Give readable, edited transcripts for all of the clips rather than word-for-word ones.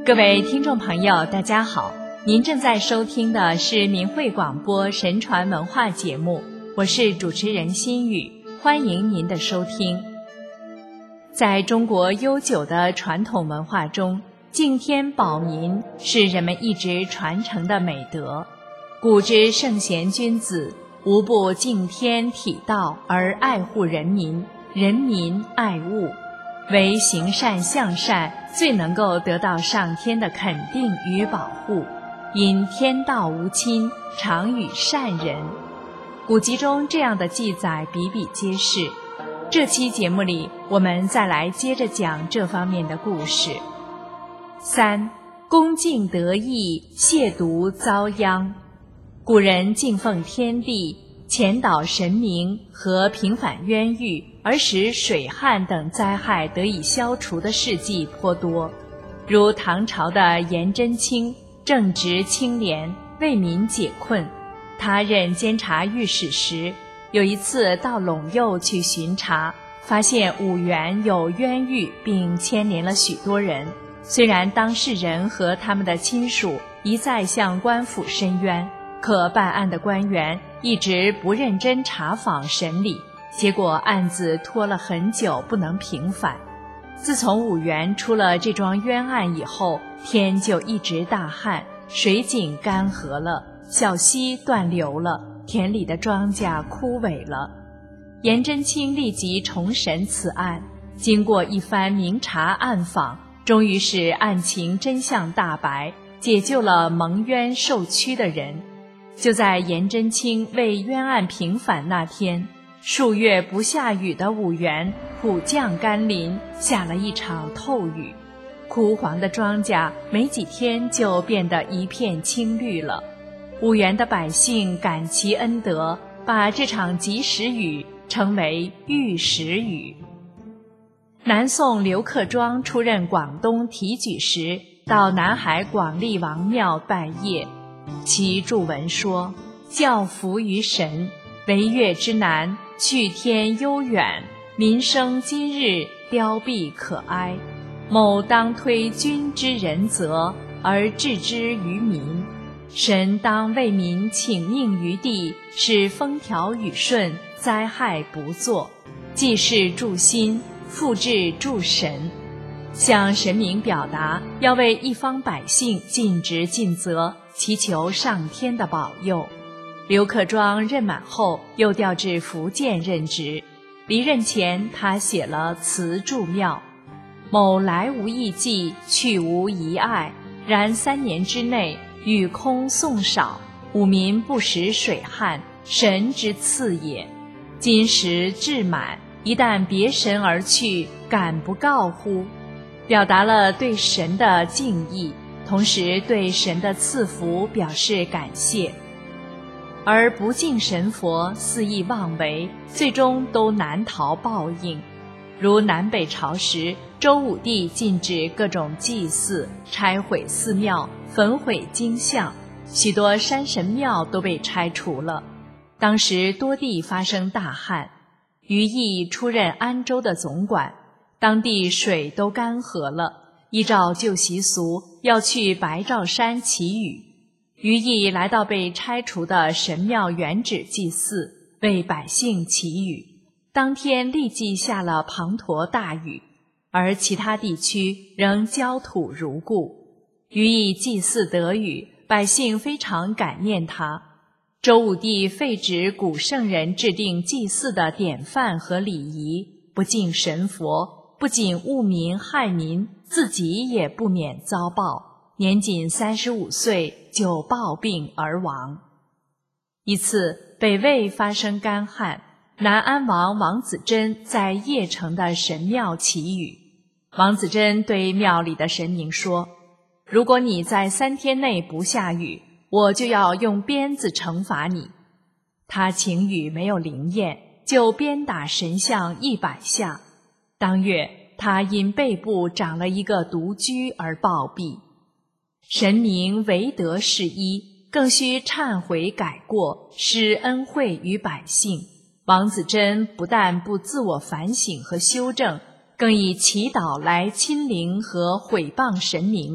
各位听众朋友，大家好，您正在收听的是明慧广播神传文化节目，我是主持人心雨，欢迎您的收听。在中国悠久的传统文化中，敬天保民是人们一直传承的美德。古之圣贤君子无不敬天体道而爱护人民，人民爱物，唯行善向善最能够得到上天的肯定与保护，因天道无亲，常与善人。古籍中这样的记载比比皆是。这期节目里，我们再来接着讲这方面的故事。3. 恭敬得意，亵渎遭殃。古人敬奉天地，前导神明和平反冤狱，而使水旱等灾害得以消除的事迹颇多。如唐朝的颜真卿正直清廉，为民解困。他任监察御史时，有一次到陇右去巡查，发现五原有冤狱，并牵连了许多人。虽然当事人和他们的亲属一再向官府申冤，可办案的官员一直不认真查访审理，结果案子拖了很久不能平反。自从五原出了这桩冤案以后，天就一直大旱，水井干涸了，小溪断流了，田里的庄稼枯萎了。颜真卿立即重审此案，经过一番明察暗访，终于使案情真相大白，解救了蒙冤受屈的人。就在颜真卿为冤案平反那天，数月不下雨的五原普降甘霖，下了一场透雨，枯黄的庄稼没几天就变得一片青绿了。五原的百姓感其恩德，把这场及时雨称为玉石雨。南宋刘克庄出任广东提举时，到南海广利王庙拜谒，其著文说：教服于神，惟越之难，去天悠远，民生今日凋敝可哀。某当推君之仁泽，而置之于民。神当为民请命于地，使风调雨顺，灾害不作。济世助心，复至助神。向神明表达要为一方百姓尽职尽责，祈求上天的保佑。刘克庄任满后，又调至福建任职。离任前，他写了词祝庙：某来无异迹，去无遗碍，然3年之内，雨空送少，吾民不食水旱，神之赐也。今时至满，一旦别神而去，敢不告乎？表达了对神的敬意，同时对神的赐福表示感谢。而不敬神佛，肆意妄为，最终都难逃报应。如南北朝时，周武帝禁止各种祭祀，拆毁寺庙，焚毁经像，许多山神庙都被拆除了。当时多地发生大旱，于毅出任安州的总管，当地水都干涸了，依照旧习俗要去白兆山祈雨。于毅来到被拆除的神庙原址祭祀，为百姓祈雨。当天立即下了滂沱大雨，而其他地区仍焦土如故。于毅祭祀得雨，百姓非常感念他。周武帝废止古圣人制定祭祀的典范和礼仪，不敬神佛，不仅误民害民，自己也不免遭报。年仅35岁就暴病而亡。一次，北魏发生干旱，南安王王子贞在邺城的神庙祈雨。王子贞对庙里的神明说：如果你在3天内不下雨，我就要用鞭子惩罚你。他请雨没有灵验，就鞭打神像100下。当月，他因背部长了一个毒疽而暴毙。神明唯德是一，更须忏悔改过，施恩惠于百姓。王子贞不但不自我反省和修正，更以祈祷来亲临和毁谤神明，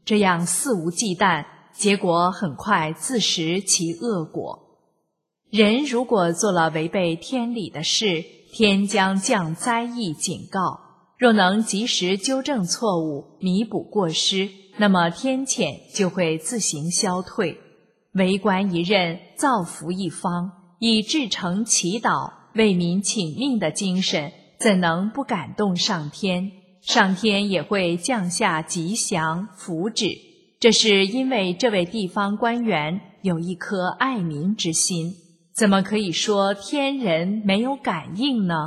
这样肆无忌惮，结果很快自食其恶果。人如果做了违背天理的事，天将降灾异警告，若能及时纠正错误，弥补过失，那么天谴就会自行消退。为官一任，造福一方，以至诚祈祷、为民请命的精神，怎能不感动上天？上天也会降下吉祥福祉，这是因为这位地方官员有一颗爱民之心，怎么可以说天人没有感应呢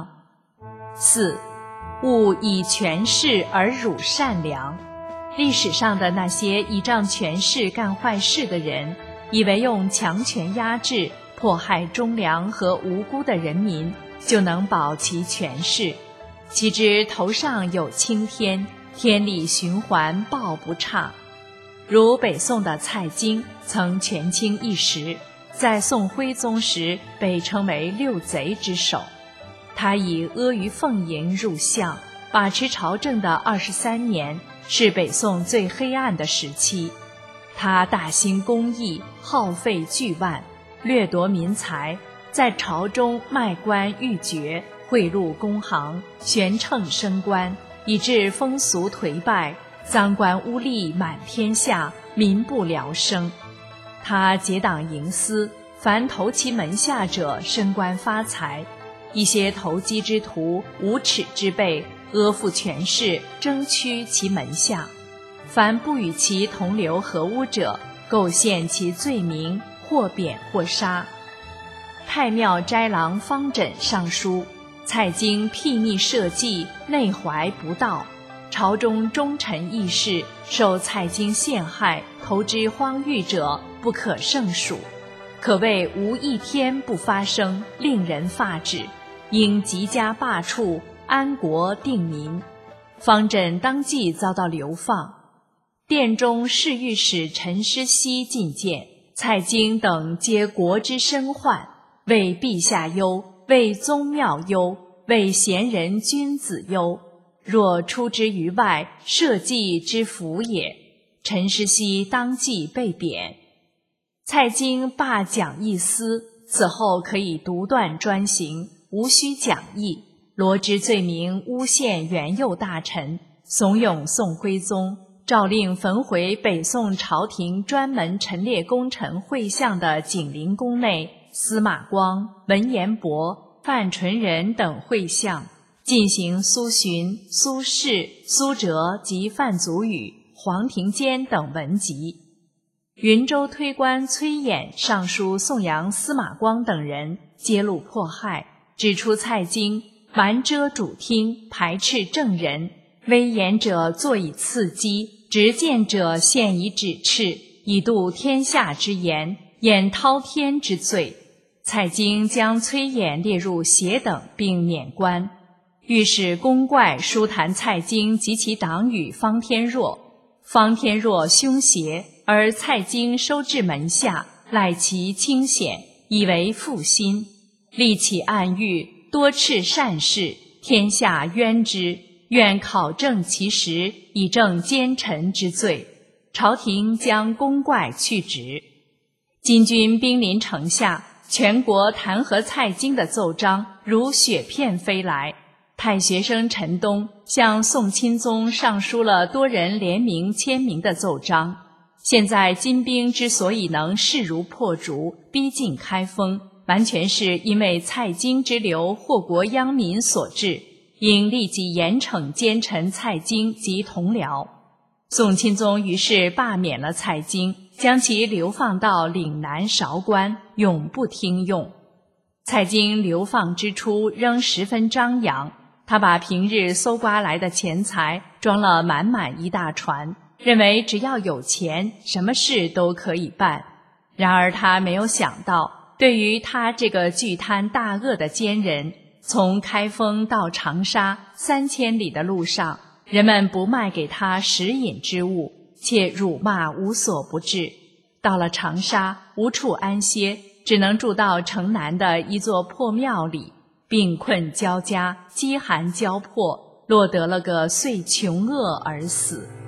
？4. 勿以权势而辱善良。历史上的那些倚仗权势干坏事的人，以为用强权压制、迫害忠良和无辜的人民，就能保其权势。岂知头上有青天，天理循环报不差。如北宋的蔡京曾权倾一时，在宋徽宗时被称为六贼之首。他以阿谀奉迎入相，把持朝政的23年，是北宋最黑暗的时期。他大兴公益，耗费巨万，掠夺民财，在朝中卖官鬻爵，贿赂公行，悬秤升官，以致风俗颓败，赃官污吏满天下，民不聊生。他结党营私，凡投其门下者升官发财，一些投机之徒、无耻之辈，阿附权势，争趋其门下。凡不与其同流合污者，构陷其罪名，或贬或杀。太庙斋郎方枕上书，蔡京睥睨社稷，内怀不道，朝中忠臣义士受蔡京陷害，投之荒狱者不可胜数，可谓无一天不发生，令人发指，应极加罢黜，安国定民。方枕当即遭到流放。殿中侍御史陈师熙进谏，蔡京等皆国之身患，为陛下忧，为宗庙忧，为贤人君子忧，若出之于外，社稷之福也。陈师熙当即被贬。蔡京罢讲义司，此后可以独断专行，无需讲义，罗织罪名诬陷元佑大臣，怂恿宋徽宗诏令焚毁北宋朝廷专门陈列功臣绘像的景陵宫内司马光、文彦博、范纯仁等绘像，进行苏洵、苏轼、苏辙及范祖禹、黄庭坚等文集。云州推官崔琰上书颂扬司马光等人，揭露迫害，指出蔡京瞒遮主听，排斥正人，威严者坐以刺激，执剑者现以指斥，以度天下之言，掩滔天之罪。蔡京将崔琰列入邪等，并免官。御史龚怪书弹蔡京及其党羽方天若，方天若凶邪，而蔡京收至门下，赖其清显，以为负心，立起暗狱，多斥善事，天下冤之，愿考证其实，以正奸臣之罪。朝廷将龚怪去职。金军兵临城下，全国弹劾蔡京的奏章如雪片飞来。太学生陈东向宋钦宗上书了多人联名签名的奏章。现在金兵之所以能势如破竹，逼近开封，完全是因为蔡京之流祸国殃民所致，应立即严惩奸臣蔡京及同僚。宋钦宗于是罢免了蔡京，将其流放到岭南韶关，永不听用。蔡京流放之初仍十分张扬，他把平日搜刮来的钱财装了满满一大船，认为只要有钱，什么事都可以办。然而他没有想到，对于他这个巨贪大恶的奸人，从开封到长沙3000里的路上，人们不卖给他食饮之物，且辱骂无所不至。到了长沙，无处安歇，只能住到城南的一座破庙里，病困交加，饥寒交迫，落得了个遂穷饿而死。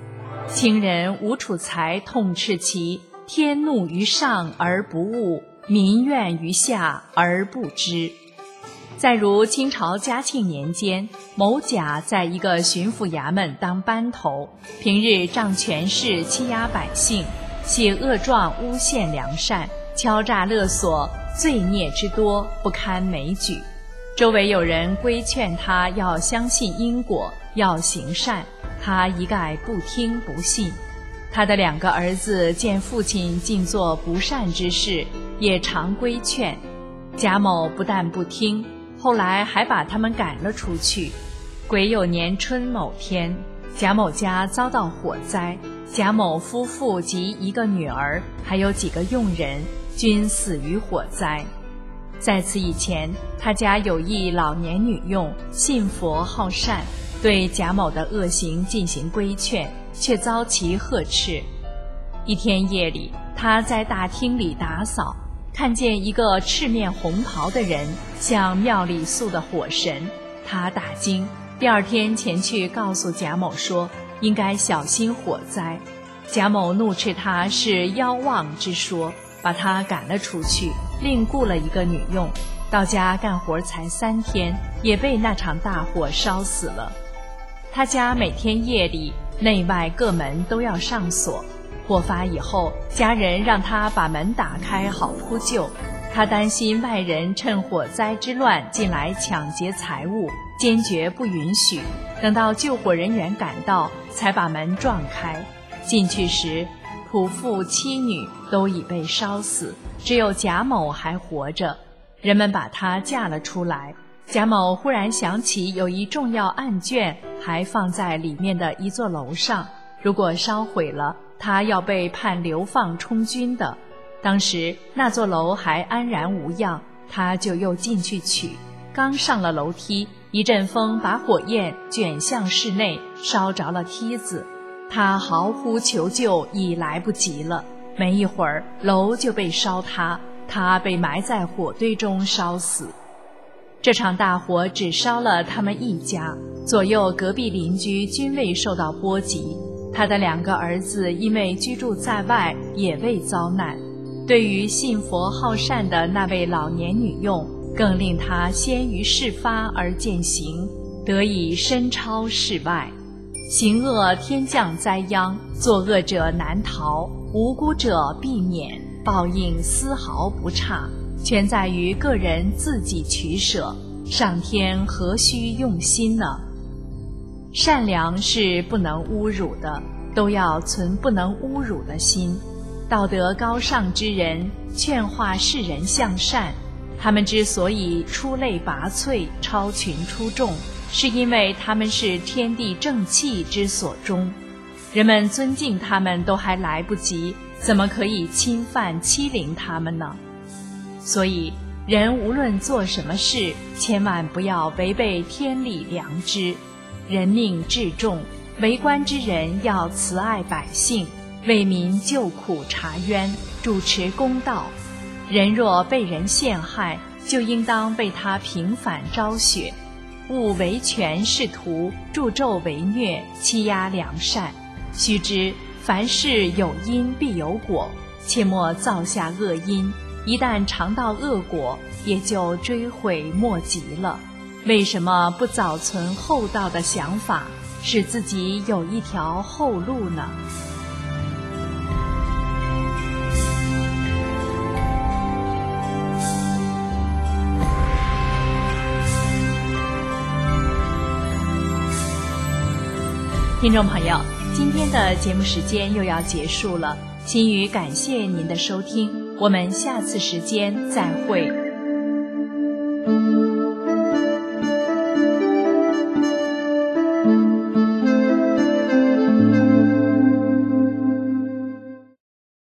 清人吴楚才痛斥其天怒于上而不悟，民怨于下而不知。再如清朝嘉庆年间，某甲在一个巡抚衙门当班头，平日仗权势欺压百姓，写恶状诬陷良善，敲诈勒索，罪孽之多，不堪枚举。周围有人规劝他要相信因果，要行善，他一概不听不信。他的2个儿子见父亲尽做不善之事，也常规劝。贾某不但不听，后来还把他们赶了出去。癸酉年春某天，贾某家遭到火灾，贾某夫妇及1个女儿，还有几个佣人，均死于火灾。在此以前，他家有一老年女佣，信佛好善，对贾某的恶行进行规劝，却遭其呵斥。一天夜里，他在大厅里打扫，看见一个赤面红袍的人像庙里塑的火神，他大惊，第2天前去告诉贾某说应该小心火灾。贾某怒斥他是妖妄之说，把他赶了出去，另雇了1个女佣。到家干活才3天，也被那场大火烧死了。他家每天夜里内外各门都要上锁，火发以后，家人让他把门打开好扑救。他担心外人趁火灾之乱进来抢劫财物，坚决不允许。等到救火人员赶到，才把门撞开。进去时，仆妇妻女都已被烧死，只有贾某还活着。人们把他架了出来。贾某忽然想起有一重要案卷还放在里面的一座楼上，如果烧毁了，他要被判流放充军的。当时那座楼还安然无恙，他就又进去取。刚上了楼梯，一阵风把火焰卷向室内，烧着了梯子。他嚎呼求救已来不及了，没一会儿楼就被烧塌，他被埋在火堆中烧死。这场大火只烧了他们一家，左右隔壁邻居均未受到波及。他的2个儿子因为居住在外，也未遭难。对于信佛好善的那位老年女佣，更令他先于事发而见行，得以身超世外。行恶天降灾殃，作恶者难逃，无辜者避免，报应丝毫不差，全在于个人自己取舍，上天何须用心呢？善良是不能侮辱的，都要存不能侮辱的心。道德高尚之人劝化世人向善，他们之所以出类拔萃，超群出众，是因为他们是天地正气之所终。人们尊敬他们都还来不及，怎么可以侵犯欺凌他们呢？所以人无论做什么事，千万不要违背天理良知。人命至重，为官之人要慈爱百姓，为民救苦查冤，主持公道。人若被人陷害，就应当为他平反昭雪，勿为权是图，助纣为虐，欺压良善。须知凡事有因必有果，切莫造下恶因，一旦尝到恶果，也就追悔莫及了。为什么不早存厚道的想法，使自己有一条后路呢？听众朋友，今天的节目时间又要结束了，心语感谢您的收听，我们下次时间再会。